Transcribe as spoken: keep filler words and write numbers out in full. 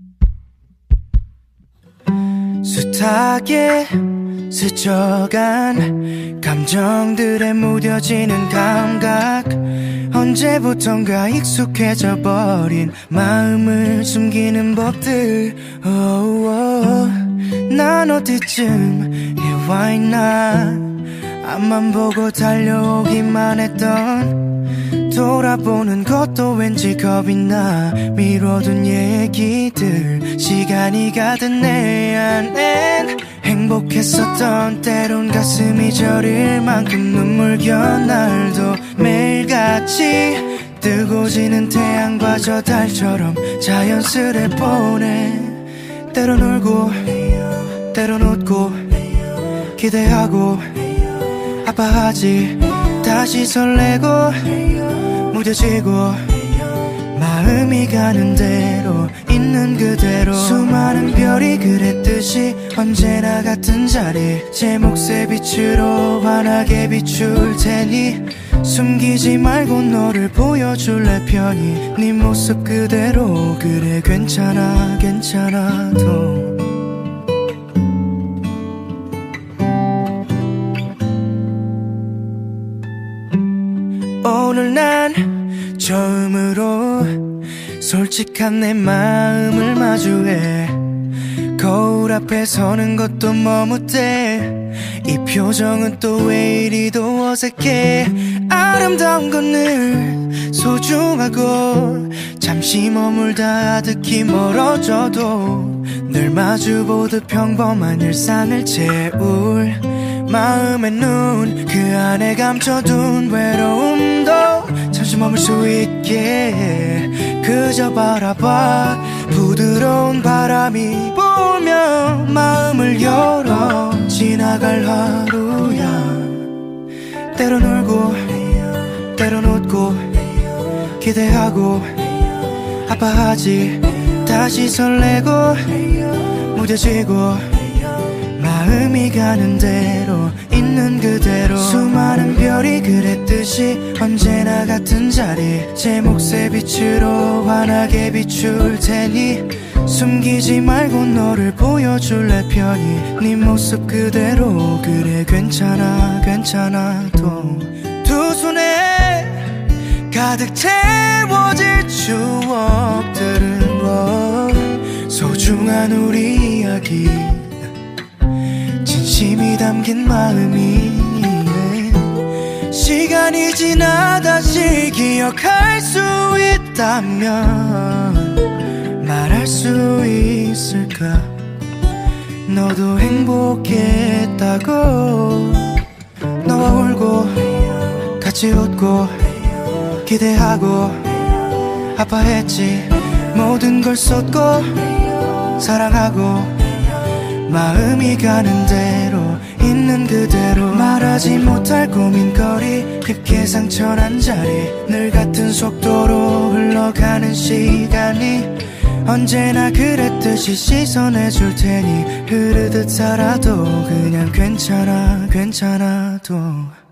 숱하게 스쳐간 감정들에 무뎌지는 감각, 언제부턴가 익숙해져 버린 마음을 숨기는 법들. oh, oh. 난 어디쯤 와 있나, 앞만 보고 달려오기만 했던, 돌아보는 것도 왠지 겁이 나. 미뤄둔 얘기들 시간이 가든 내 안엔 행복했었던, 때론 가슴이 저릴 만큼 눈물겨운 날도 매일같이 뜨고 지는 태양과 저 달처럼 자연스레 보내. 때론 울고 때론 웃고 기대하고 아파하지, 다시 설레고 무뎌지고, 마음이 가는 대로 있는 그대로. 수많은 별이 그랬듯이 언제나 같은 자리, 제 몫의 빛으로 환하게 비출 테니 숨기지 말고 너를 보여줄래 편히. 네 모습 그대로, 그래 괜찮아 괜찮아도. 오늘 난 처음으로 솔직한 내 마음을 마주해. 거울 앞에 서는 것도 머뭇대. 이 표정은 또 왜 이리도 어색해. 아름다운 건 늘 소중하고, 잠시 머물다 아득히 멀어져도 늘 마주보듯 평범한 일상을 채울 마음의 눈, 그 안에 감춰둔 외로움도 잠시 머물 수 있게 그저 바라봐. 부드러운 바람이 불며 마음을 열어 지나갈 하루야. 때론 울고 때론 웃고 기대하고 아파하지, 다시 설레고 무뎌지고, 마음이 가는 대로 있는 그대로. 수많은 별이 그랬듯이 언제나 같은 자리, 제 몫의 빛으로 환하게 비출 테니 숨기지 말고 너를 보여줄래 편히. 네 모습 그대로, 그래 괜찮아 괜찮아도. 두 손에 가득 채워질 추억들은 뭐 소중한 우리 이야기, 진심이 담긴 마음이. 시간이 지나 다시 기억할 수 있다면 말할 수 있을까. 너도 행복했다고. 너와 울고 같이 웃고 기대하고 아파했지. 모든 걸 쏟고 사랑하고, 마음이 가는 대로 있는 그대로. 말하지 못할 고민거리, 깊게 상처난 자리, 늘 같은 속도로 흘러가는 시간이 언제나 그랬듯이 씻어내줄 테니 흐르듯 살아도 그냥 괜찮아 괜찮아도.